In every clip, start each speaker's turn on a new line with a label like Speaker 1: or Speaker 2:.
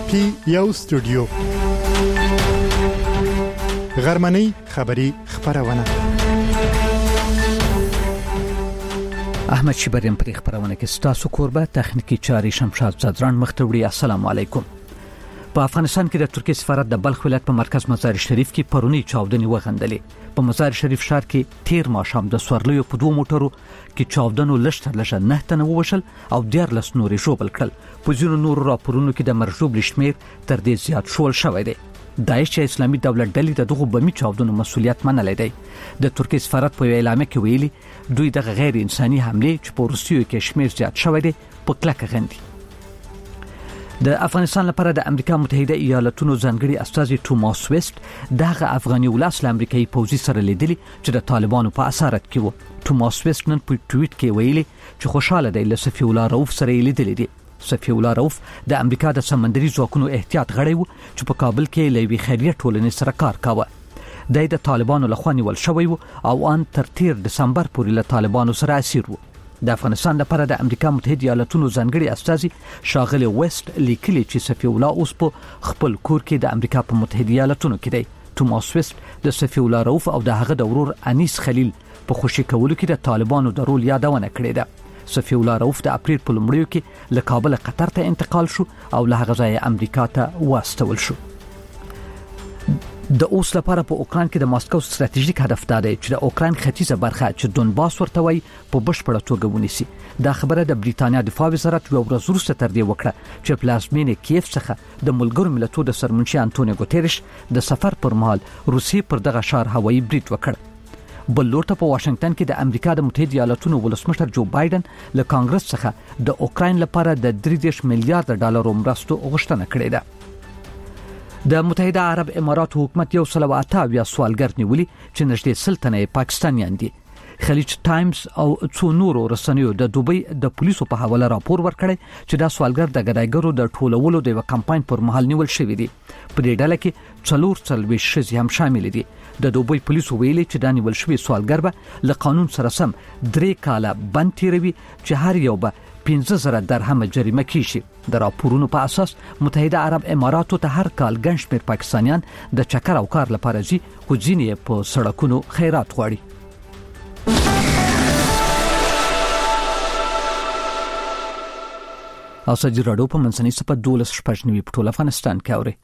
Speaker 1: پی یو سټوډیو غرمنۍ خبری خبرونه
Speaker 2: احمد شبریم پر خبرونه کې ستاسو کوربه تخنیکی چاري شمشاد زدران مختوړي. السلام علیکم. په افغانستان کې د ترکیه سفارت د بلخ ولایت په مرکز مزار شریف کې پرونی چاودنې وغندلې. په مزار شریف ښار کې تیر ماښام د سورلیو په دوه موټرو کې چاودنو لشتر لشه 9 تنه ووشل او 14 نورې ژوبل کړل. په ځینو نورو راپورونو کې د مرجوب لشمیر تر دې زیات شول شوی دی. داعش اسلامي دولت ډلې د دغه بمي چاودنو مسؤلیت منلې دی. د ترکیه سفارت په اعلامیه کې ویلي دوی د غیر انساني حمله چې په روسیو کې شمیر زیات شوی دی په کلکه غندي. د افغانستان لپاره د امریکا متحده ایالاتونو ځانګړي استازي توماس ویست دغه افغاني ولاس له امریکایي پوځي سره لیدلي چې د طالبانو په اسارت کې وو. توماس ویست نن په ټویټ کې ویلي چې خوشاله دی له صفي الله رؤف سره لیدلي دي. صفي الله رؤف د امریکا د سمندري ځواکونو احتیاط غړی وو چې په کابل کې لوي خیریه ټولنې سره کار کاوه. د طالبانو لخوا نیول شوی وو او ان تر 13 دسمبر پورې له طالبانو سره اسیر وو. د افغانستان لپاره د امریکا متحده ایالاتونو ځانګړي استازي شاغلي ویست لیکلي چې صفي الله اوس په خپل کور کې د امریکا په متحده ایالاتونو کې دی. توماس ویست د صفي الله رؤف او د هغه د ورور انیس خلیل په خوشی کولو کې د طالبانو د رول یادونه کړې ده. صفي الله رؤف د اپریل په لومړیو کې له کابل قطر ته انتقال شو او له هغه ځایه امریکا ته واستول شو. د اوس لپاره په اوکران کې د ماسکو ستراتیژیک هدف دا دی چې د اوکران ختیځه برخه چې دونباس ورته وایي په بشپړه توګه ونیسي. دا خبره د بریتانیا دفاع وزارت یو ورځ وروسته تر دې وکړه چې پلازمینه کیف څخه د ملګرو ملتونو د سرمنشي انټونیو ګوتریش د سفر پر مهال روسیې پر دغه ښار هوایي برید وکړ. بل لورته په واشنگټن کې د امریکا د متحده ایالاتونو ولسمشر جو بایدن له کانګرس څخه د اوکران لپاره د 30 میلیارډ ډالرو مرستو غوښتنه کړې ده. د متحده عرب اماراتو حکومت 108 سوالګر نیولي چې نږدې 100 تنه پاکستانیان دي. خلیج ټایمز او څو نورو رسنیو د دوبۍ د پولیسو په حواله راپور ورکړی چې دا سوالګر د ګډایګرو د ټولولو د کمپاین پر مهال نیول شوی دي. په دې ډله کې 440 شذ هم شامل دي. د دوبۍ پولیسو ویلي چې دا نیول شوی سوالګر به له قانون سره سم 3 کاله بند تیروي چې هر یو به 15,000 درهم جریمه کیږي. د راپورونو په اساس متحده عرب اماراتو ته هر کال ګڼ شمېر پاکستانیان د چکر او کار لپاره ځي خو ځینې په سړکونو خیرات غواړي. اساجي راډیو په منځنۍ صفه 12 شپږ په ټول افغانستان کې اوري.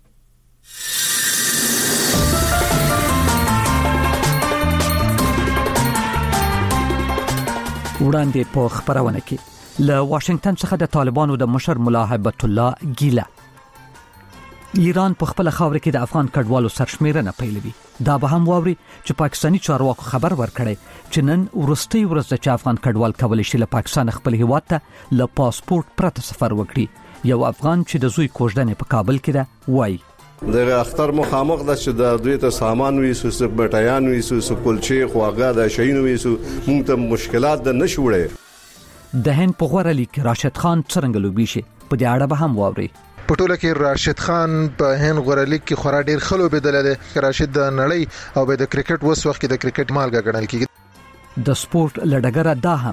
Speaker 2: وړاندې په خبرونه کې له واشنگټن څخه د طالبانو د مشر ملا هیبت الله ګیله. ایران په خپل خاور کې د افغان کډوالو سرشمیرنه پیلوي. دا به هم واوري چې پاکستانی چارواکو خبر ورکړي چې نن ورستي ورځ د افغان کډوال کولای شي له پاکستان خپل هیواد ته له پاسپورت پرته سفر وکړي. یو افغان چې د زوی کوژدنې په کابل کې ده وایي
Speaker 3: دغه اختر مخامخ د چې د دوی ته سامان ویسو بټیان ویسو کلچې خواغه د شینو ویسو موږ ته مشکلات د نشوړې.
Speaker 2: د هند په غوړه لیک راشد خان څنګه لوبي شي په دې اړه به هم واوري.
Speaker 4: په ټوله کې راشد خان په هند غوړه لیک کې خورا ډیر خلو بدل دی. راشد د نړۍ او د کرکټ وس وخت د کرکټ مالګه ګڼل کیږي.
Speaker 2: د سپورت لډګره دا هم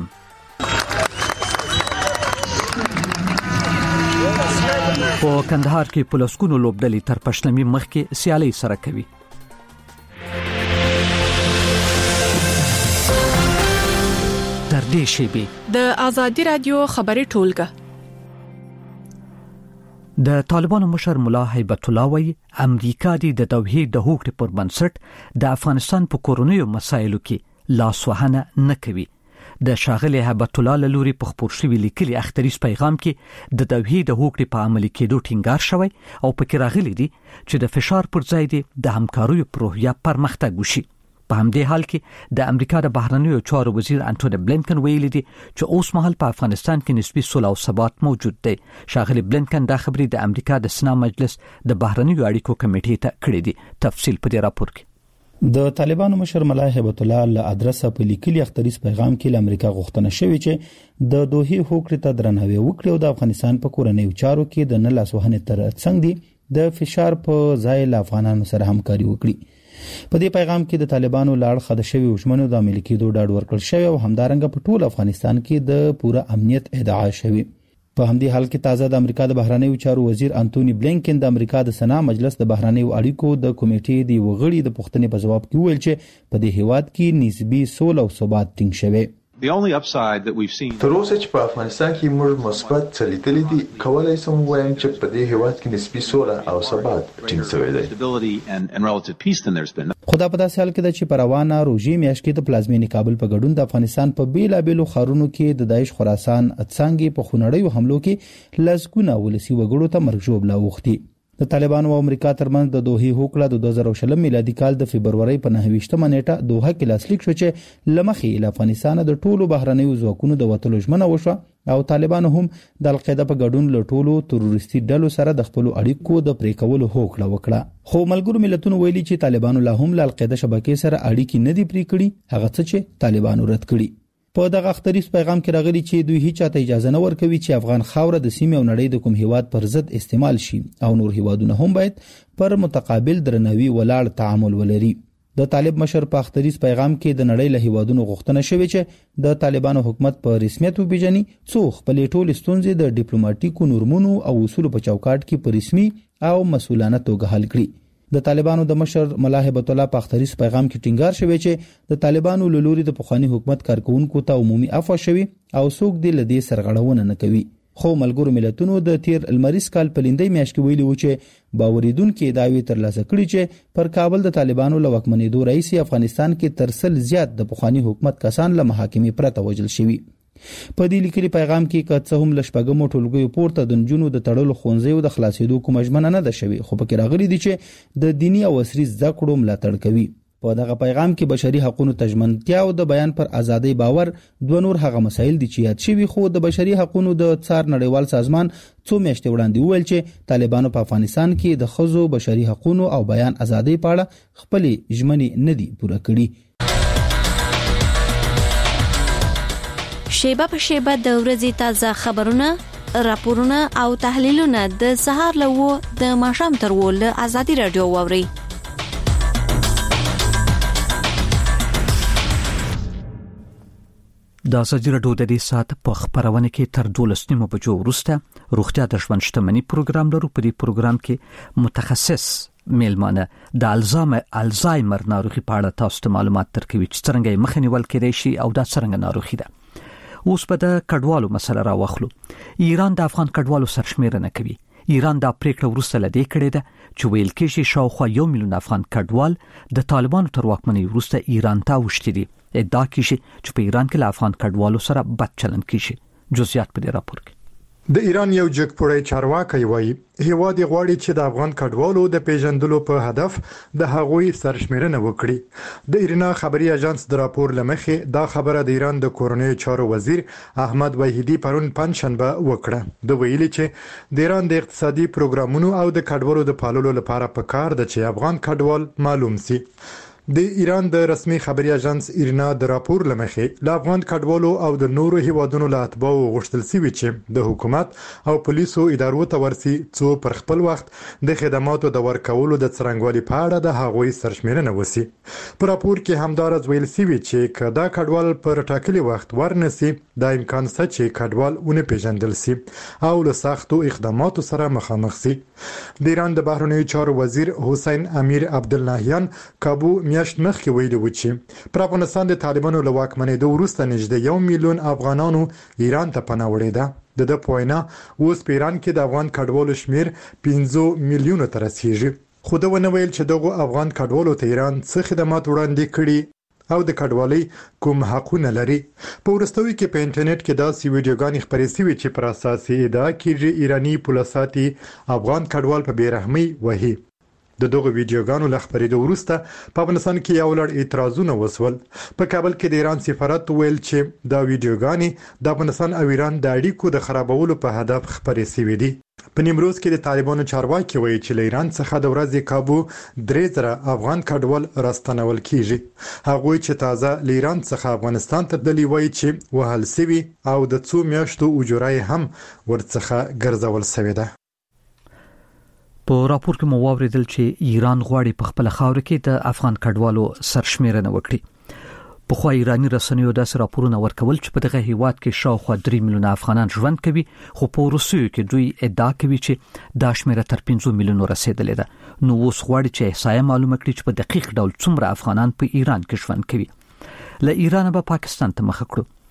Speaker 2: په کندهار کې پولیسونو لوبډلې تر پښلمي مخ کې سیالي سره کوي. تر دې شی
Speaker 5: د ازادي رادیو خبري ټولګه
Speaker 2: د طالبانو مشر ملا هیبت الله وایي امریکا د توحید د حقوق پر بنسټ د افغانستان په کورونیو مسایلو کې لاسوهنه نه کوي. د شاغلي هیبت الله لوري په خبر شوی لیکلي اختریز پیغام کې د توحید د حقوق په عملي کېدو ټینګار شوی او پکې راغلي دي چې د فشار پر ځای د همکارۍ پروژه پرمختګ وشي. په همدې حال کې د امریکا د بهرنیو چارو وزیر انټونی بلینکن ویلي دي چې اوس مهال په افغانستان کې نسبی صلح او ثبات موجود دی. شاغلي بلینکن دا خبرې د امریکا د سنا مجلس د بهرنیو اړیکو کمیټې ته کړې دي. تفصیل په دې راپور کې
Speaker 6: د طالبانو مشر ملا هیبت الله له ادرسه په لیکلي اختریز پیغام کې له امریکا غوښتنه شوې چې د دوه حقوق ته درناوی وکړي او د افغانستان په کورنیو چارو کې د نه لاسوهنې تر څنګ دي د فشار په ځای له افغانانو سره همکاري وکړي. په دې پیغام کې د طالبانو لاړ خد شوی وشمنو د امریکای دوه ډاډ ورکړل شوی او همدارنګه په ټول افغانستان کې د پوره امنیت ادعا شوی. په همدې حال کې تازه د امریکا د بهرنیو چارو وزیر انټونی بلینکن د امریکا د سنا مجلس د بهرنیو اړیکو د کمیټې د وغړي د پوښتنې په جواب کې ویل چې په دې هیواد کې نسبی سوله او ثبات ټینګ شوی.
Speaker 7: تر اوسه چې په افغانستان کې موږ مثبت څه لیدلي دي، کولای شم وایم چې په دې هیواد کې نسبی سوله او ثبات ټینګ شوی دی.
Speaker 6: خدا په داسې حال کې چې په روانه روژې میاشت کې د پلازمینې کابل په ګډون د افغانستان په بیلابېلو ښارونو کې د داعش خراسان څنګه په خونړیو حملو کې لسګونه ولسی وګړو ته مرګ ژوبله وختي. د طالبانو او امریکا ترمنځ د دوحې هوکړه د 2020 میلادي کال د فبرवरी په 29مه نیټه دوحه کې لاسلیک شو چې لمخې له افغانستان د ټولو بهرنیو ځواکونو د وټلو ژمنه وشوه او طالبانو هم د القاعده په ګډون له ټولو تروریستي ډلو سره د خپل اړیکو د پریکولو هوکړه وکړه. خو ملګرو ملتونو ویلي چې طالبانو لا هم له القاعده شبکې سره اړیکې نه دي پرې کړې، هغه څه چې طالبانو رد کړي. په دغه اختریز پیغام کې راغلي چې دوی هیڅ چاته اجازه نه ورکوي چې افغان خاوره د سیمې او نړۍ د کوم هیواد پر ضد استعمال شي او نور هیوادونه هم باید پر متقابل درناوي ولاړ تعامل ولري. د طالب مشر په اختریز پیغام کې د نړۍ له هیوادونو غوښتنه شوې چې د طالبانو حکومت په رسمیت وپیژني څو خپل ټول ستونزې د ډیپلوماټیکو نورمونو او اصولو په چوکاټ کې په رسمي او مسؤلانه توګه حل کړي. د طالبانو د مشر ملا هبت الله په اختریز پیغام کې ټینګار شوی چې د طالبانو له لوري د پخوانی حکومت کارکونکو ته عمومي عفو شوی او څوک د لدې سرغړونه نه کوي. خو ملګرو ملتونو د تیر المریز کال په لیندۍ میاشت کې ویلي و چې باوریدونکو داوی ترلاسه کړي چې پر کابل د طالبانو له وکمنېدو رئیس افغانستان کې ترسل زیات د پخوانی حکومت کسان له محاکمې پرته وژل شوي. په دې لیکلي پیغام کې که هم لشپګمو ټولګیو پورته د نجونو د تړلو خونځیو د خلاصېدو کوم ژمنه نه ده شوی، خو پکې راغلي دي چې د دینی او عصري زده کړو ملاتړ کوي. په دغه پیغام کې بشري حقوقو تضمینتیا او د بیان پر ازادۍ باور دوه نور هغه مسایل دي چې یاد شوي، خو د بشري حقوقو د څار نړیوال سازمان څو میاشتې وړاندې ویل چې طالبانو په افغانستان کې د ښځو بشري حقوقو او بیان ازادۍ په اړه خپل ژمنې نه دي پوره کړي.
Speaker 8: شیبه په شیبه د ورځې تازه خبرونه، راپورونه او تحلیلونه د سهار له د ماښام تر له ازادي رادیو واوري.
Speaker 2: د ازادي رادیو د دې سات په خبرونه کې تر 12 بجو وروسته روغتیا د ژوند شتمنۍ پروګرام لرو. په دې پروګرام کې متخصص میلمانه د الزایمر ناروغي په اړه تاسو ته معلومات درکوي چې څنګه یې مخنیول کېدای شي او دا څنګه ناروغي ده. اوس په د کډوالو مسله راوخلو. ایران د افغان کډوالو سرشمیرنه کوي. ایران دا پریکړه ورسته لدې کړې ده چې ویل کېږي شاوخوا 1 میلیون افغان کډوال د طالبانو تر واکمنۍ وروسته ایران ته وشتي دي. ادعا کیږي چې په ایران کې له افغان کډوالو سره بد چلند کیږي. جزئیات په دې راپور کې.
Speaker 1: د ایران یو جګپوړی چارواکي وایي هیواد غواړي چې د افغان کډوالو د پیژندلو په هدف د هغوی سرشمیرنه وکړي. د ایرنا خبري اژانس د راپور لمخې دا خبره د ایران د کورنۍ چارو وزیر احمد وحیدی پرون پنځشنبه وکړه. د ویلي چې د ایران د اقتصادي پروګرامونو او د کډوالو د پاللو لپاره پکار ده چې افغان کډوال معلوم سي. د ایران د رسمي خبري اژانس ایرنا د راپور لمخې له افغان کډوالو او د نورو هیوادونو له اتباعو غوښتل شوی چې د حکومت او پولیسو ادارو ته ورسي څو پر خپل وخت د خدماتو د ورکولو د څرنګوالي په اړه د هغوی سرشمیرنه وسی. په راپور کې همدارز ویل شوی چې کدا کډوال پر ټاکلي وخت ورنسي د امکان څخه چې کډوال ونه پیژندل شي او له سختو اقداماتو سره مخامخ شي. د ایران د بهرنیو چارو وزیر حسین امیر عبداللهیان کابو میاشت مخکې ویلي و چې پر افغانستان د طالبانو له واکمنېدو وروسته نږدې 1 میلیون افغانانو ایران ته پناه وړي ده. د پوینا اوس په ایران کې د افغان کډوالو شمیر 15 میلیونو ته رسیږي. خو دا ونه ویل چې دغه افغان کډوالو ته ایران څه خدمات وړاندې کړي او د کډوالۍ کوم حقونه لري. په ورستوي کې په انټرنیټ کې داسې ویډیوګانې خپرې شوې چې پر اساس ادعا کېږي ایرانی پولیساتي افغان کډوال په بیرحمۍ وهي. د دغه ویډیوګانو له خبرېدو وروسته په افغانستان کې یو لړ اعتراضونه وسول. په کابل کې د ایران سفارت ویل چې دا ویډیوګانې د افغانستان او ایران د اړیکو د خرابولو په هدف خبرې شوې دي. په نیمروز کې د طالبانو چارواکي وایي چې له ایران څخه د ورځې کابو 3000 افغان کډوال راستنول کیږي. هغوی چې تازه له ایران څخه افغانستان ته تللي وایي چې وهل شوي او د څو میاشتو اجورای هم ورڅخه ګرځول شوې ده.
Speaker 2: په راپور کې مو واوریدل چې ایران غواړي په خپل خاور کې د افغان کډوالو سرشمیرنه وکړي. په خو ایرانی رسنیو داسې راپورونه ورکول چې په دغه هیواد کې شاوخوا 3 میلیونه افغانان ژوند کوي، خو په روسیو کې دوی ادعا کوي چې دا شمیره تر 5 میلیونو رسیدلې ده. نو اوس غواړي چې احصایه معلومه کړي چې په دقیق ډول څومره افغانان په ایران کې ژوند کوي. له ایران به پاکستان ته مخ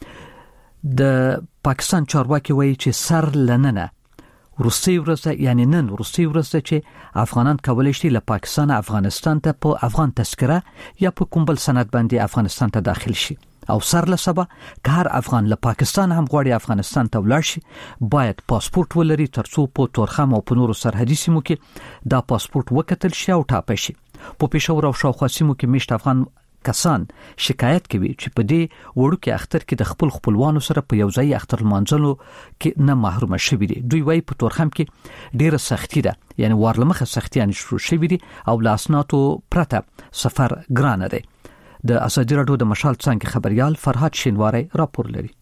Speaker 2: کړو. د پاکستان چارواکي وایي چې سر لننه روسي ورځ یعنی نن روسي ورځ چې افغانان کولای شي له پاکستان افغانستان ته په افغان تذکره یا په کوم بل سند باندې افغانستان ته داخل شي، او سر له سبا که هر افغان له پاکستان هم غواړي افغانستان ته ولاړ شي باید پاسپورت ولري ترڅو په تورخم او په نورو سرحدي سیمو کې دا پاسپورت وکتل شي او ټاپه شي. په پېښور او شاوخوا سیمو کې میشت افغان کسان شکایت کوي چې په دې وړوکي اختر کې د خپل خپلوانو سره په یو ځای اختر لمانځلو کې نه محروم شوي دي. دوی وايي په تورخم کې ډیره سختی ده، یعنی وارلمخه سختیان شروع شوي دي او لاسناتو پرته سفر ګرانه دی. د ازادي راډیو د مشال څنګه خبريال فرهاد شینواری راپور لري.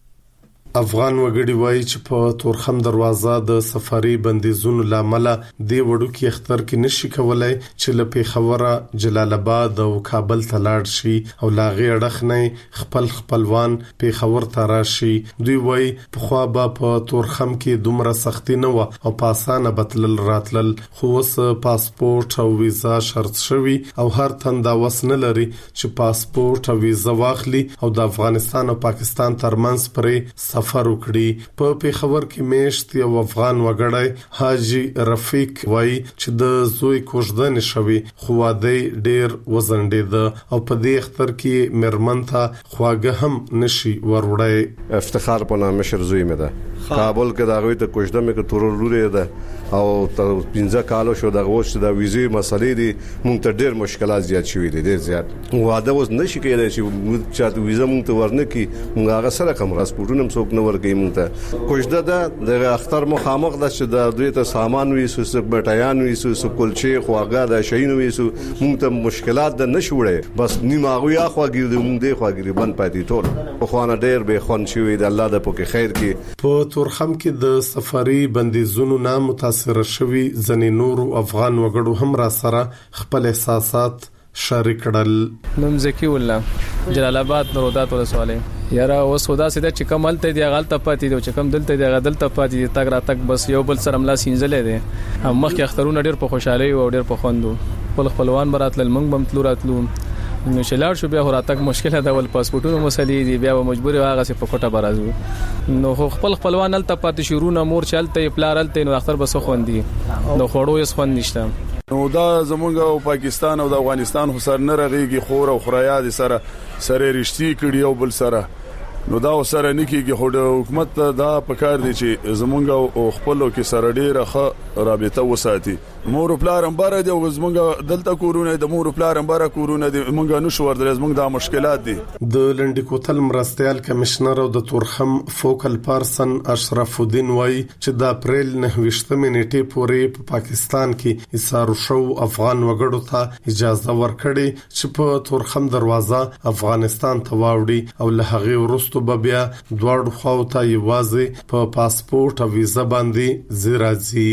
Speaker 9: افغان وګړي وایي چې په تورخم دروازه د سفاري بندیزونو لامل د وړوکی اختر کې نشي کولای چې له پیښوره جلال آباد او کابل ته لاړ شي او لاغي اړخنه خپل خپلوان پیښور ته راشي. دوی وایي په خوا به په تورخم کې دومره سختي نه و او په اسانه بتلل راتلل، خو اوس پاسپورت او ویزا شرط شوی او هر تنده وسنه لري چې پاسپورت او ویزا واخلي او د افغانستان او پاکستان ترمنځ پرې سفر وکړي. په پیښور کې میشت یو افغان وګړی حاجی رفیق وایي چې د زوی کوژدن شوی خو واده ډیر وزندید او په دې اختر کې مرمن ته خواګه هم نشي وروړی.
Speaker 3: افتخار په نام مشر زوی مې ده، کابل کې دا غوي ته کوژده مې تورور لوري ده او تر 15 کالو شو د غوښت د ویزې مسلې دي مونږ ته ډیر مشکلات زیات شوي دي، ډیر زیات. واده وز نشي کېدای چې موږ چاته ویزه مونږ ته ورنکي، مونږ هغه سره کوم پاسپورتونه څوک نه ورګي مونږ ته. کوژده ده د اختر مخامخ ده چې د دوی ته سامان وي سو بټیان وي سو کلچې خواګه د شین وي سو مونږ ته مشکلات ده نشوړې، بس نیماغوي اخواګي د مونږ دی خواګي بند پاتې ټول په خوانه ډیر به خون شوي د الله د پوکي خیر کې.
Speaker 9: په تورخم کې د سفاري بندیزونو نه متاثر شوي ځنې نور افغان وګړو هم را سره خپل احساسات شریک کړل.
Speaker 10: نوم زکی الله جلال آباد نورودات ولسوالۍ یاره اوس خدا سیده چې کمل ته دی غلطه پاتې دی چې کم دلته دی غدلته پاتې دی تک را تک بس یو بل سره ملا سینځلې دی. هم مخکې اخترونه ډیر په خوشحالي او ډیر په خوندو خپل خپلوان براتل منګ بم تلو راتلو نو شلار شو بیا هر تک مشکله ده ول پاسپورتونو مسلې دي بیا مجبور هغه څه په کوټه برازو نو خپل خپلوان ال ته پاتې شروع نه مور چلته پلارل ته نو اختر بس خوندي نو خړو یې خوند نشته.
Speaker 11: نو دا زمونږ او پاکستان او د افغانستان خو سر نه رغيږي خور او خرایا دي سره رښتې کړي او بل سره نو دا سره نکیږي خو د حکومت دا پکار دي چې زمونږ او خپلو کې سره ډیره ښه رابطه وساتي. مور پلار هم بار دي او زمونږ دلته کورونه د مور پلار هم بار کورونه دي مونږ نو شو ورته زمونږ دا مشکلات دي.
Speaker 9: د لنډی کوتل مرستيال کمشنر او د تورخم فوکل پرسن اشرف الدین وای چې د اپریل 9 نیټې پورې په پاکستان کې ایثار شو افغان وګړو ته اجازه ورکړي چې په تورخم دروازه افغانستان ته واوړي او له هغه وروسته بیا دواړو خواو ته یوازې په پاسپورت او ویزا باندې زیرازي.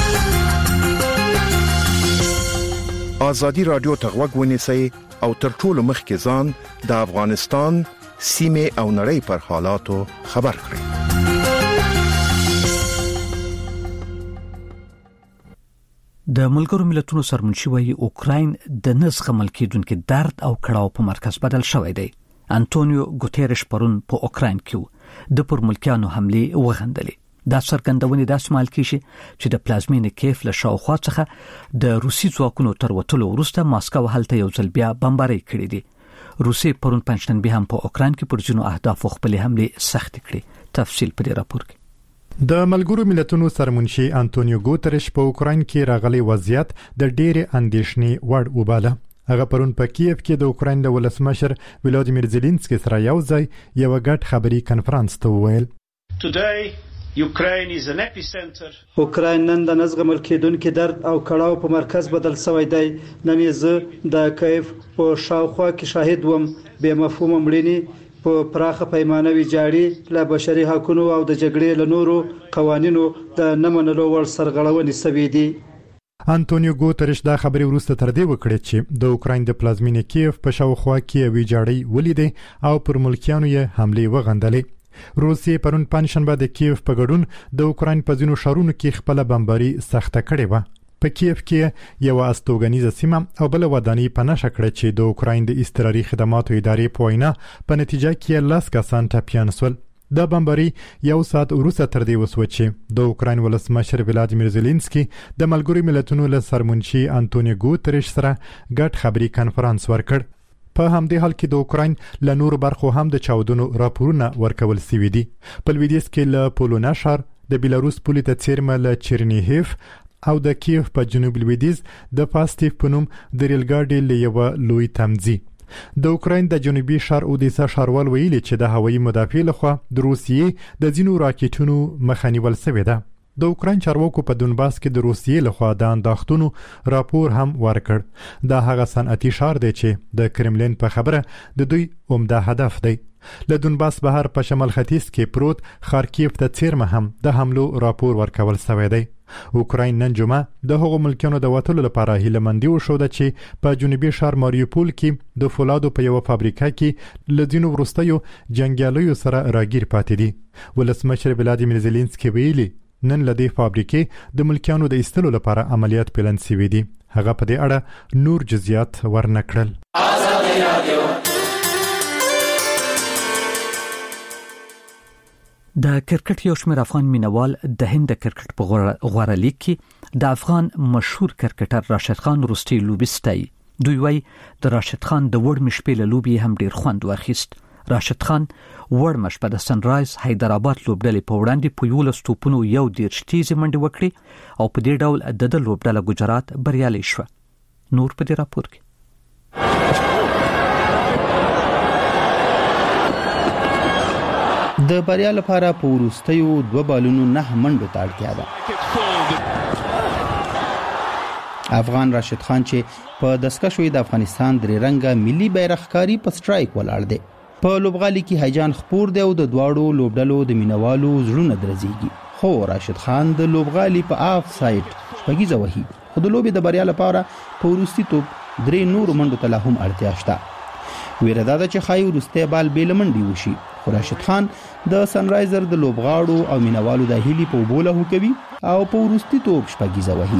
Speaker 12: ازادي رادیو ته غوږ ونیسئ او تر ټولو مخکې ځان د افغانستان سیمه او نړۍ پر حالاتو خبر کړئ.
Speaker 2: د ملګرو ملتونو سرمنشي وایي اوکراین د نزغمل کېدونکو درد او کړاو په مرکز بدل شوی دی. انټونیو ګوتيرش پرون په اوکراین کې د پر ملکیانو حمله وغندلې. دا څرګندونه د اسمال کې چې د پلازمینې کیف له شاوخوا څخه د روسي ځواکونو تر وټلو وروسته ماسکو هلته یو ځل بیا بمباري کړې دي. روسي پرون پنځشنبه هم په اوکراین کې پر ځینو اهداف خپل حمله سخت کړې. تفصیل په دې راپور کې.
Speaker 1: د ملګرو ملتونو سرمنشي انټونیو ګوتيرش په اوکراین کې راغلي وضعیت د ډېرې اندېښنې وړ وباله. هغه پرون په کیف کې د اوکراین د ولسمشر ولادیمیر زيلنسکي سره یو ځای یو غټ خبري کانفرنس ته وویل.
Speaker 13: اوکراین نن د نزغمل کېدونکو درد او کړاو په مرکز بدل شوی دی. نن زه د کیف په شاوخوا کې شاهد وم به مفهوم مړینی په پراخه پیمانه ویجاړي له بشري حقوقو او د جګړې له نورو قوانینو د نمنلو ور سرغړونې سوي دي.
Speaker 1: انټونیو ګوتریش دا خبرې وروسته تر دې وکړې چې د اوکراین د پلازمینې کیف په شاوخوا کې ویجاړی ولیدې او پر ملکیانو یې حمله وغندلې. روسیې پرون پنځشنبه د کیف په ګډون د اوکراین په ځینو ښارونو کې خپل بمباري سخته کړې و. په کیف کې یو استوګنیزه سیمه او بل ودانۍ په نښه کړه چې د اوکراین د استراري خدماتو ادارې په وینا په نتیجه کې 10 کسان ټپیان شول. دا بمباري یو ساعت وروسته تر دې وسوه چې د اوکراین ولسمشر ولادیمیر زيلنسکي د ملګرو ملتونو له سرمنشي انټونیو ګوتریش سره ګډ خبري کانفرنس ورکړ. په همدې حال کې د اوکراین له نور برخو هم د چاودنو راپورونه ورکول شوي دي. په لویدیځ کې له پولونا ښار د بیلاروس پولې ته څیرمه له چرنیهیف او د کیف په جنوب لویدیځ د پاستیف په نوم د ریل ګاډي له یو لوی تمځي. د اوکراین د جنوبي ښار اودیسا ښاروال ویلي چې د هوایي مدافع لخوا د روسیې د ځینو راکټونو مخه نیول شوې ده. د اوکراین چارواکو په دونباس کې د روسیې لخوا د انداختونو راپور هم ورکړ. دا هغه صنعتي ښار دی چې د کرملین په خبره د دوی عمده هدف دی. له دونباس بهر په شمال ختیځ کې پروت خارکیف ته څیرمه هم د حملو راپور ورکول شوی دی. اوکراین نن جمعه د هغو ملکیانو د وټلو لپاره هیلمندي وشوده چې په جنوبي ښار ماریوپول کې د فولادو په یو فابریکه کې لدینو ورستیو جنگیالیو سره راګیر پاتې دي. ولسمشر ولادیمیر زيلنسکي ویلي نن لدی فابریکې د ملکیانو د ایستلو لپاره عملیات پلان شوي دي. هغه په دې اړه نور جزئیات ورنکړل.
Speaker 2: د کرکټ یو شمېر افغان مینوال د هند د کرکټ په غوړه لیګ کې د افغان مشهور کرکټر راشد خان وروستي لوبي ستایي. دوی وايي د راشد خان د وړ مشپې له لوبي هم ډیر خوند واخیست. راشد خان وړ مش په سنرایز حیدرآباد لوبډلې په وړاندې په 11 توپونو یو ډیر شتیزي منډه وکړي او په دې ډول د لوبډله ګجرات بریالي شو. نور په دې راپور کې
Speaker 6: د بریا لپاره په وروستیو 2 بالونو 9 منډو ته اړتیا ده. افغان راشد خان چې په دسکشوي د افغانستان درې رنګه ملي بیرغکاری په سټرایک ولاړ دی. په لوبغالي کې هیجان خپور دی او د دواړو لوبډلو د مینوالو زړونه درځيږي. خو راشد خان د لوبغالي په آف سایډ شپږیزه وهي. خو د لوبي د بریا لپاره په وروستي توپ 3 نور منډو ته هم اړتیا شته. ویره ده چې خای ورسته بال بیل منډي وشي. خو راشد خان د سنرایزر د لوبغاړو او مینوالو د هیلي په بوله هوکوي او په وروستي توپ شپږیزه وهي.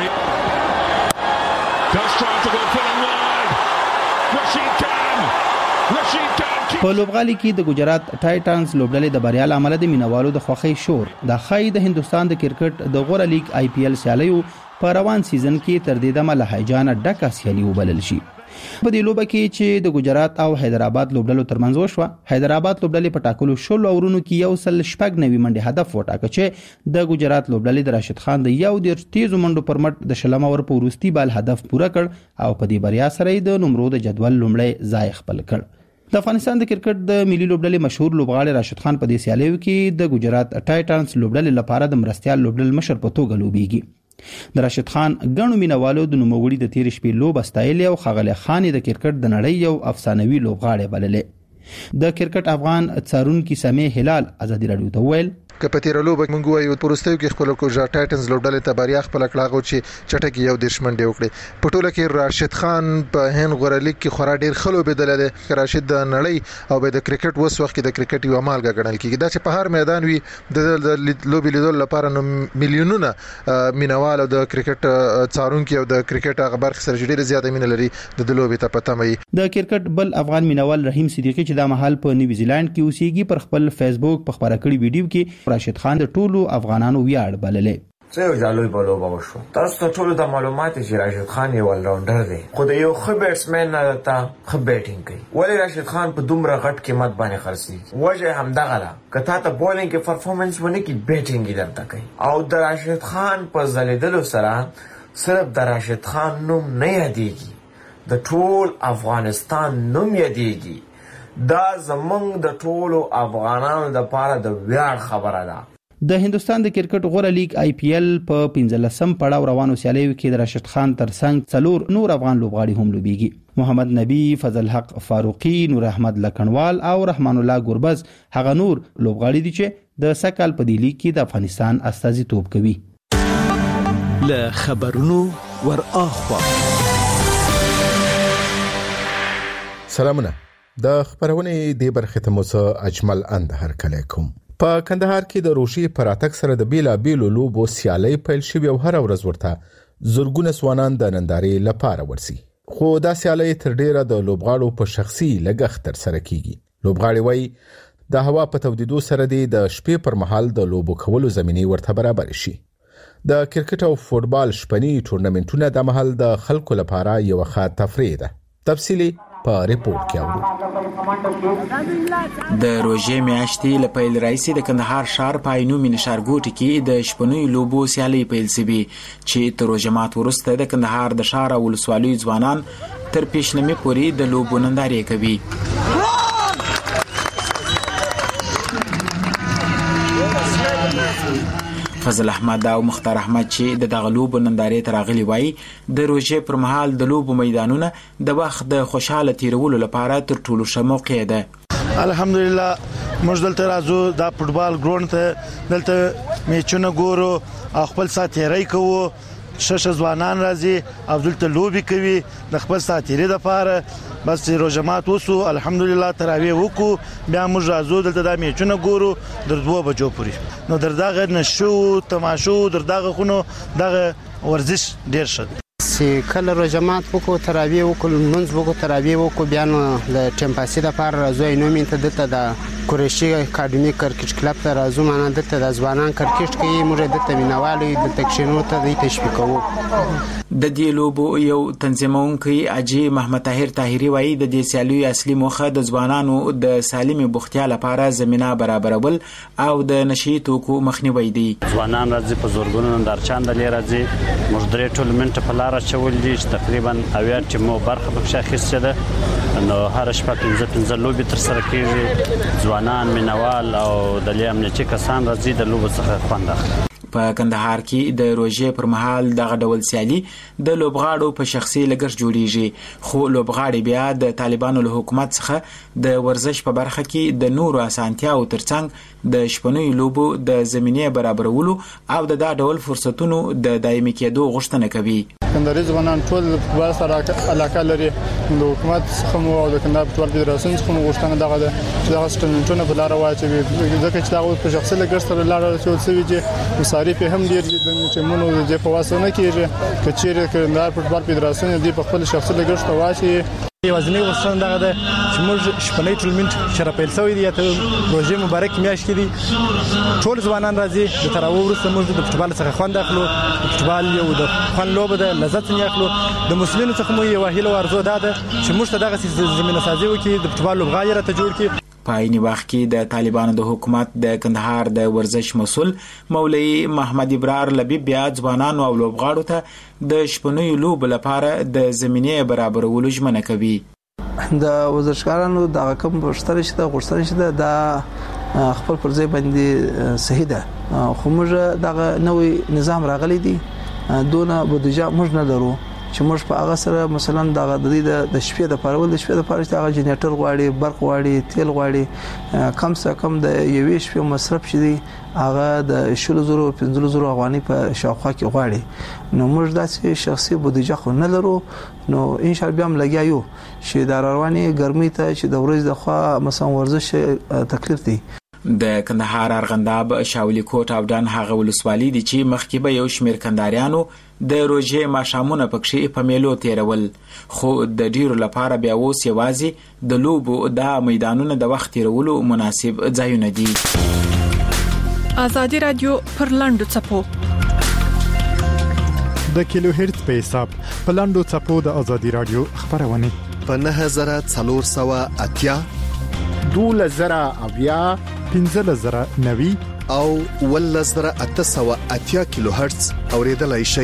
Speaker 6: په لوبغالي کې د ګجرات ټایټنز لوبډلې د بریا لامل د مینوالو د خوخي شور د خای د هندستان د کرکټ د غوړه لیګ IPL سیالیو په روان سیزن کې تر دې دمه له هیجان ډکه سیالي وبلل شي. په دې لوبه کې چې د ګجرات او حیدرآباد لوبډلو ترمنځ وشوه، حیدرآباد لوبډلې په ټاکلو شل اورونو کې یو سل شپږ نوي منډي هدف وټاکه چې د ګجرات لوبډلې د راشد خان د یو ډیر تیزو منډو پر مټ د شلم اور په وروستي بال هدف پوره کړ او په دې بریا سره د نمرو د جدول لومړی ځای خپل کړ. د افغانستان د کرکټ د ملي لوبډلې مشهور لوبغاړي راشد خان په دې سیالیو کې د ګجرات ټایټنز لوبډلې لپاره د مرستيال لوبډلې مشر په توګه لوبيږي. د راشد خان غنو مینوالو د نوموړي د تیر شپې لوب استایل او خغل خان د کرکټ د نړۍ یو افسانوي لوبغاړی بللې. د کرکټ افغان څارونکو سمې هلال ازادي رادیو ته ویل
Speaker 4: کپتیر لوب مونږ وایو پرستیو کې خپل کوجا ټایټنز لوبډلې ته بریا خپل کړهغو چې چټکی یو دشمن دی وکړي. په ټوله کې راشد خان په هند غوړه لیګ کې خورا ډیر خلو بدل دی. راشد د نړۍ او د کرکټ وس وخت د کرکټ یو مالګه ګڼل کیږي. دا چې په هر میدان وي د لوبي لیدل لپاره نو میلیونونه مینوال د کرکټ څارونکو او د کرکټ خبر سره ډیر زیاته مینه لري د لوبي ته پته مې.
Speaker 6: د کرکټ بل افغان مینوال رحیم صدیقی چې د محل په نیوزیلند کې اوسېږي پر خپل فیسبوک په خبره کړی ویډیو کې راشد خان د ټولو افغانانو ویاړ بللې.
Speaker 14: زه یو جالوی بلوبه وشو. تاسو ته ټولو د معلومات چې راشد خان یو ولراونډر دی، خو د یو ښه بیټسمن نه ته ښه بیټینګ کوي. ولی راشد خان په دومره غټ قیمت باندې خرڅي؟ وجه همدغه ده که تا ته بولینګ کې پرفورمنس ونه کی بیټینګ یې درته کوي. او د راشد خان په ځلیدلو سره صرف د راشد خان نوم نه یادېږي، د ټول افغانستان نوم یادېږي. دا زمونږ د ټولو افغانانو لپاره د ویاړ خبره ده.
Speaker 6: د هندستان د کرکټ غوړه لیګ IPL په 15م پړاو روانو سیالیو کې د راشد خان ترڅنګ څلور نور افغان لوبغاړي هم لوبيږي. محمد نبی، فضل حق فاروقي، نور احمد لکنوال او رحمان الله ګوربز هغه نور لوبغاړي دي چې د سکهال په دی لیګ کې د افغانستان استازیتوب کوي.
Speaker 15: له خبرونو ور اخوا.
Speaker 16: سلامونه. د خبرونه دی برخه ته موسی اجمل اند هر کله کوم. په کندهار کې د روشي پراتک سره د بیلا بیلو لوبو سیالي پیل شوی او هر ورځ ورته زورګونه سوانان د نندارې لپاره ورسي. خو دا سیالي تر ډیره د لوبغاړو په شخصي لګښت تر سره کیږي. لوبغاړي وایي د هوا په تودیدو سره د شپې پر مهال د لوبو کولو زميني ورته برابر شي. د کرکټ او فوتبال شپنی ټورنمنټونه د محل د خلکو لپاره یو ښه تفریح ده. تفصیلی په ریپورت کې اورو.
Speaker 17: د روژې میاشتې له پیل راځي د کندهار ښار په عینومې نشارګوټ کې د شپنوي لوبو سیالي پیل شوې چې تر روژې مات وروسته د کندهار د ښار او ولسوالیو ځوانان تر پېشنمې پورې د لوبو نندارې کوي. فضل احمد او مختار احمد چې د دغه لوبو نندارې ته راغلي وای د روژې پر مهال د لوبو میدانونه د وخت د خوشاله تیرولو لپاره تر ټولو ښه موقع ده.
Speaker 18: الحمدلله موږ دلته راځو د فوتبال ګراوند ته دلته میچونه ګورو او خپل ساتيري کوو. شش ځوانان راځي او دلته لوبي کوي د خپل ساتيري لپاره. بس روزمات وسو الحمدلله تراویح وکړو بیا موږ راځو دلته د میچونه ګورو در 2 بجو پورې. نو در دغه نشو تماشو در دغه خونو دغه ورزش ډیر ښه
Speaker 19: چې کله روزمات وکړو تراویح وکړو منځ وکړو تراویح وکړو بیا نو د ټیم پاسي د پاره راځو نو مين ته دلته د قریشي اکیډمي کرکټ کلب ته راځو معنا دلته د ځوانان کرکټ کوي موږ دلته مینوالي د تکشنو ته د تشویق کوو.
Speaker 17: د دې لوبو یو تنظیمونکي اجي محمد طاهر طاهري وایي د دې سیالیو اصلي موخه د ځوانانو د سالمي بوختیا لپاره زمينه برابرول او د نشي توکو مخنیوي دي.
Speaker 20: ځوانان راځي په زورګونو نندارچان د لري موږ درې ټورنمنت په لار چول دي تقریبا اویا ټیمو برخه په شاخص ده نو هر شپه 15 لوبي تر سره کیږي. ځوانان مینوال او د لیامنتي کسان راځي د لوبو څخه خوند اخلي.
Speaker 17: په کندهار کې د روژې پر مهال دغه ډول سیالي د لوبغاړو په شخصي لګښت جوړیږي. خو لوبغاړي بیا د طالبانو له حکومت څخه د ورزش په برخه کې د نورو اسانتیاو ترڅنګ د شپنوي لوبو د زمینه برابرولو او د دا ډول فرصتونو د دایمي کېدو غوښتنه کوي.
Speaker 21: کندهاري ځوانان ټول فوتبال سره علاقه لري. د حکومت څخه مو او د کندهار فوتبال فدراسیون څخه مو غوښتنه دغه ده چې دغه سټورنټونه په لار واچوي ځکه چې دغه په شخصي لګښت سره لار راچول شوی چې مصارف هم ډیر دي د ټیمونو د په واسطه نه کیږي. کچېره کندهار فوتبال فدراسیون دی په خپل شخصي لګښت واچي.
Speaker 22: یوازینی غوښتنه دغه ده چې موږ شپنی ټورنمنت چې راپیل شوی دی ته روژې مبارک میاشت کې دي ټول ځوانان راځي د تراویح وروسته موږ د فوتبال څخه خوند اخلو. فوتبال یو د خوند لوبه ده لذت نه اخلو. د مسلمانانو څخه مو یو هیله ورزو ده چې موږ ته دغه زمينه سازي وکړي د فوتبال لوبغاړي راته جوړ کړي.
Speaker 17: په عین وخت کې د طالبانو د حکومت د کندهار د ورزش مسول مولوی محمد ابرار لبیب بیا ځوانانو او لوبغاړو ته د شپنوي لوب لپاره د زمینه برابرولو ژمنه کوي.
Speaker 23: د ورزشکارانو د کوم غوښتنه شته د خپل پر ځای باندې صحیح ده. خو موږ دغه نوې نظام راغلی دی دونه بودیجه موږ نه لرو چې موږ په هغه سره مثلا د شپې د پرول د شپې د پاره چې هغه جنریټر غواړي برق غواړي تیل غواړي کم څه کم د یوې شپې مصرف شي هغه د 15,000 افغانۍ په شاوخوا کې غواړي. نو موږ داسې شخصي بودیجه خو نه لرو. نو ان شاء الله بیا هم لګیایو چې د رواني ګرمۍ ته چې د ورځې د خوا مثلا ورزش تکلیف دی.
Speaker 17: د کندهار ارغنداب شاولی کوټ او دان هغه ولسوالۍ دي چې مخکې به یو شمیر کندهاریانو د روژې ماښامونه پکې په میلو تیرول. خو د ډیرو لپاره بیا اوس یوازې د لوبو د میدانونو د وخت تیرولو مناسب ځایونه دي.
Speaker 5: آزادي رادیو پر لاندو چپو
Speaker 1: د کیلو هرتز په حساب په لاندو چپو د آزادي رادیو خبرونه
Speaker 24: په 9480
Speaker 1: 2000 15,090
Speaker 24: او 1880 کیلو هرتز اوریدلای شي.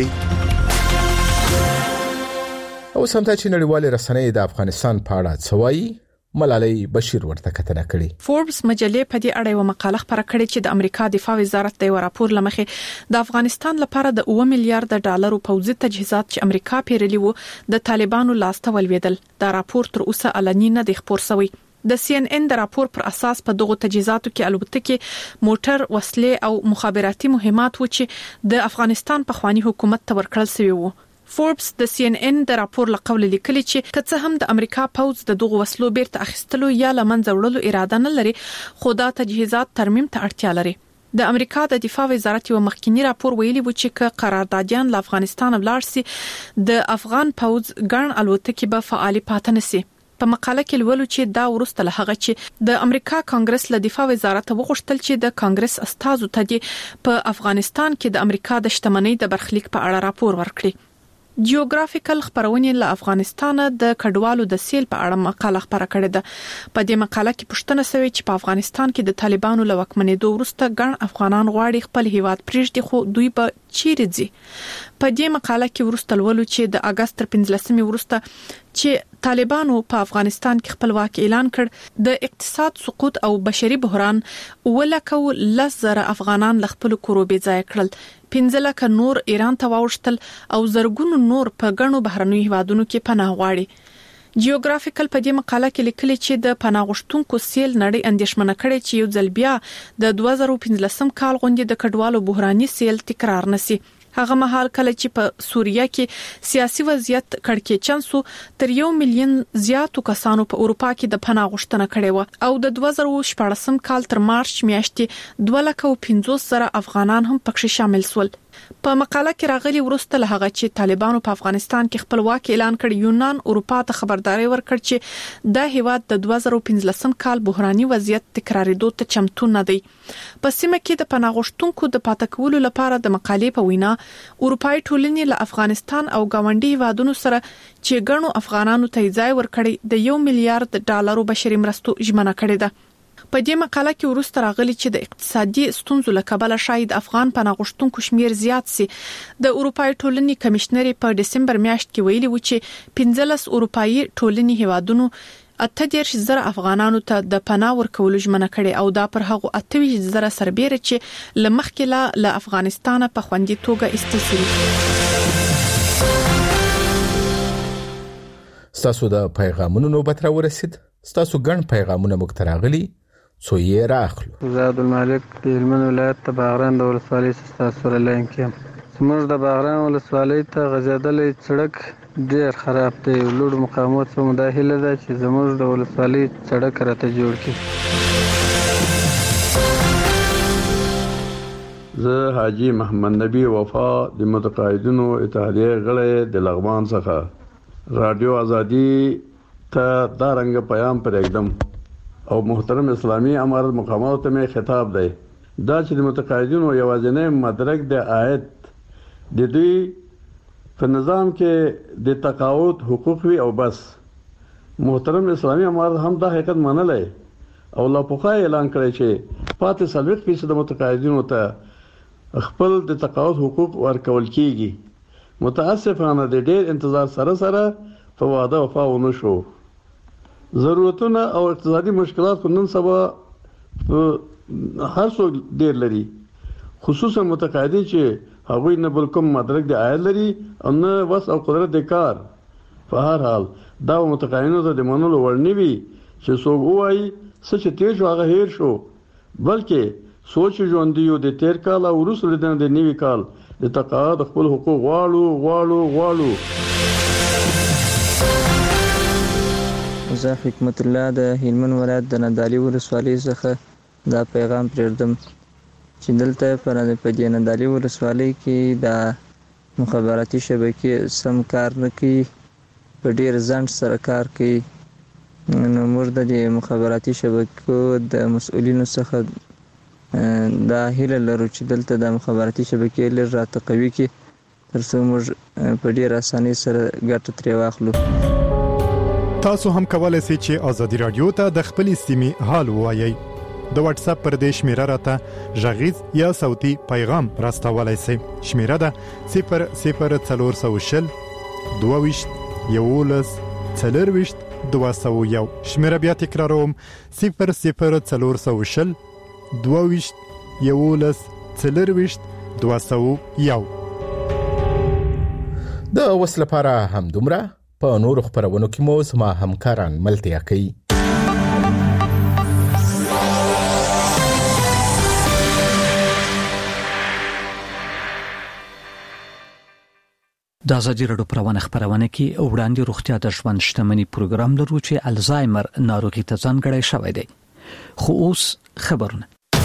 Speaker 16: او سمته چې نړیوال رسنۍ د افغانستان په اړه څوایي ملالۍ بشیر ورته کتنه کړې.
Speaker 5: فوربس مجلې په دې اړه یو مقاله خبره کړې چې د امریکا دفاع وزارت د راپور لمخې د افغانستان لپاره د 9 میلیارډ ډالرو پوځي تجهیزات چې امریکا پیرلی وو د طالبانو لاسته ولویدل. دا راپور تر اوسه علني نه دی خبر شوی. د CNN د راپور پر اساس په دغه تجهیزاتو کې الوتکې، موټر، وسلې او مخابراتي مهمات و چې د افغانستان په خواني حکومت ته ورکړل شوی وو. فوربس د CNN د راپور لقول لیکلي چې کڅه هم د امریکا پوز د دغه وسلو بیرته اخیستلو یا لمنځه وړلو اراده نه لري، خو دا تجهیزات ترمیم ته اړتیا لري. د امریکا د دفاع وزارت یو مخکینی راپور ویلي و چې قراردادیان له افغانستان ولاړ سي، د افغان پوز ګڼ الوتکې به فعال پاتې نشي. په مقاله کې لولو چې دا ورسته له هغه چې د امریکا کانګرس له دفاع وزارت وغوښتل چې د کانګرس استازو ته په افغانستان کې د امریکا د شتمنۍ د برخلیک په اړه راپور ورکړي. جیوګرافیکل خبرونه له افغانستان د کډوالو د سیل په اړه مقاله خبره کړې ده. په دې مقاله کې پوښتنه شوې چې په افغانستان کې د طالبانو له واکمنېدو وروسته ګڼ افغانان غواړي خپل هیواد پرېږدي، خو دوی به چیرې ځي. په دې مقاله کې ورسته لولو چې د اگست 15 وروسته چې طالبانو په افغانستان کې خپلواک اعلان کړ، د اقتصاد سقوط او بشري بحران ولکه لزر افغانان ل خپل کورو بې ځای کړل، 15 لک نور ایران ته واوښتل او زرګونو نور په غنو بهرنوي هیوادونو کې پناه غواړي. جیوګرافیکل په دې مقاله کې لیکلي چې د پناه غوښتونکو سیل نړۍ اندېښمنه کړي چې یو ځل بیا د 2015 کال غونډې د کډوالو بحراني سیل تکرار نشي. هغه مهال کله چې په سوریه کې سیاسي وضعیت کړکېچن سو، تر 1 ملیون زیاتو کسانو په اروپا کې د پناه غوښتنه کړې و او د 2014 کال تر مارچ میاشتې 2,50,000 افغانان هم پکې شامل شول. په مقاله کې راغلي ورسته له هغه چې طالبانو په افغانستان کې خپلواک اعلان کړ، یونان اروپا ته خبرداري ورکړ چې د هیواد د 2015 کال بحراني وضعیت تکرارېدو ته چمتو نه دی. په سیمه کې د پناه غوښتونکو د پاتې کولو لپاره د مقالې په وینا اروپאי ټولنې له افغانستان او ګاونډي هیوادونو سره چې ګڼو افغانانو ته ځای ورکړي د $1 ملیارډ بشري مرستو ژمنه کړې ده. په دې مقاله کې ورسته راغلي چې د اقتصادي ستونزو له کبله شاید افغان پناه غوښتونکو شمیر زیات سي. د اروپאי ټولنې کمشنر په دسمبر میاشت کې ویلي و چې 15 اروپאי ټولنې هیوادونو 38,000 افغانانو ته د پناه ورکولو ژمنه کړې او دا پر هغه 28,000 سربېره چې لمخکې له افغانستان په خوندي توګه ایستل شوي.
Speaker 16: ستاسو د پیغامونو نوبت را ورسید. ستاسو ګڼ پیغامونه مو تراغلي، څو یې راخلو.
Speaker 3: زاد الملک د هلمند ولایت د باغران د ولسوالۍ څخه سره لاین کې. زموږ د باغران ولسوالۍ ته غځېدلې سړک ډېر خراب دی. لوړ مقامات څخه مداخله ده چې زموږ د ولسوالۍ سړک راته جوړ کړي.
Speaker 7: زه حاجی محمد نبی وفا د متقاعدینو اتحادیه غړی د لغمان څخه رادیو ازادي ته دا رنګ پیغام پر اقدام او محترم اسلامی امارت مقامات ته می خطاب دی دا چې د متقاعدینو یوازینی مدرک د عاید د دوی په نظام کې د تقاعد حقوق وي او بس. محترم اسلامی امارت هم دا حقیقت منلای او لا پوخا اعلان کړی چې پاتې 40% د متقاعدینو ته خپل د تقاعد حقوق ورکول کیږي. متاسفانه د ډېر انتظار سره په وعده وفا ونه شو. ضرورتونه او اقتصادي مشکلات خو نن سبا هر څوک ډېر لري، خصوصا متقاعدین چې هغوی نه بل کوم مدرک د عاید لري او نه وس او قدرت د کار. په هر حال دا متقاعدینو ته د منلو وړ نه وي چې څوک وایي څه چې تیر شو هغه هیر شو، بلکې سوچ ژوندي یو د تیر کال او وروسته د نوي کال د تقاعد خپل حقوق غواړو.
Speaker 8: زه حکمت الله د هلمند ولایت د نادعلي ولسوالۍ څخه دا پیغام پرېږدم چې دلته په دې نادعلي ولسوالۍ کې د مخابراتي شبکې سم کار نه کوي، په ډېر ځنډ سره کار کوي. نو موږ د مخابراتي شبکو د مسؤلینو څخه دا هیله لرو چې دلته د مخابراتي شبکې لږ راته قوي کړي تر څو موږ په ډېر اسانۍ سره ګټه ترې واخلو.
Speaker 1: تاسو هم کولای شئ چې ازادي رادیو ته د خپل سیمې حال ووایي. د واتس اپ پر دې شمیره راته ژغیز یا صوتي پیغام راستولای شئ. شمیره ده 00420 22 11 40 201. شمیره بیا تکراروم 00420 22 11 40 201.
Speaker 16: د وسله لپاره هم دومره. په نور خبرونو کې مو زما همکاران ملتیا کوي.
Speaker 2: د ازادي رادیو پروانه خبرونه کې وړاندې روغتیا د ژوند شتمنۍ پروګرام لرو چې الزایمر ناروغي ته ځانګړی شوی دی. خو اوس خبرونه